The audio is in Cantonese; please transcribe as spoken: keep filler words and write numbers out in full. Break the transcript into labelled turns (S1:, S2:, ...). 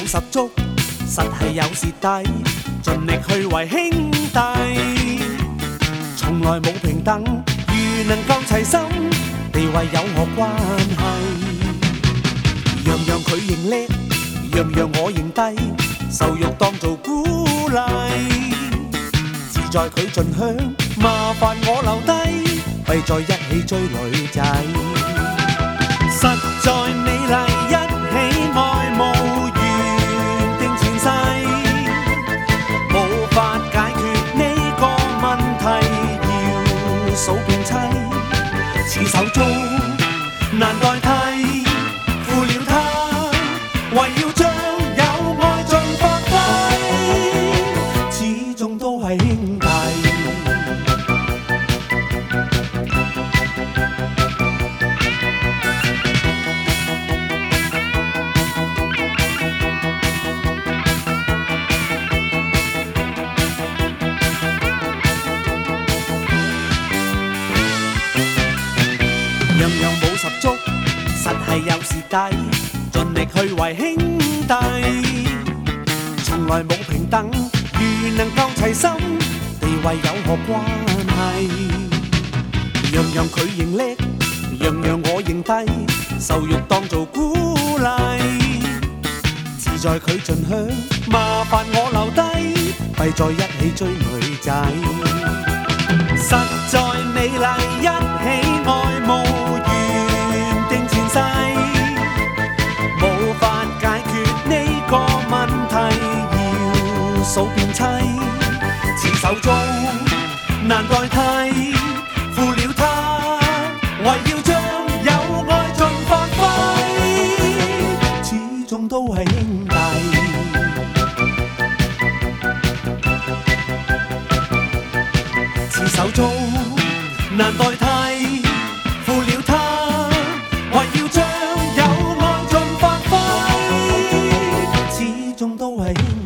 S1: 十足，實係有蝕底，盡力去為兄弟，從來冇平等。如能夠齊心，地位有何關係？樣樣佢認叻，樣樣我認低，受辱當做鼓勵，自在佢盡享，麻煩我留低，弊在一起追女仔。實在美麗一起愛慕緣定前世，無法解決呢個問題，要數遍妻，似手足難代替，負了他，為要將有愛盡發揮，始終都係兄弟。樣樣冇十足，實係有蝕底，盡力去為兄弟，從來冇平等。如能夠齊心，地位有何關係？樣樣佢認叻，樣樣我認低，受辱當做鼓勵，自在佢盡享，麻煩我留低，弊在一起追女仔。實在美麗一起愛慕緣定前世，無法解決呢個問題，要數遍妻，似手足難代替，負了他，為要將有愛盡發揮，始終都係兄弟。似手足難代替，負了他，為要將有愛盡發揮，始終都係兄弟。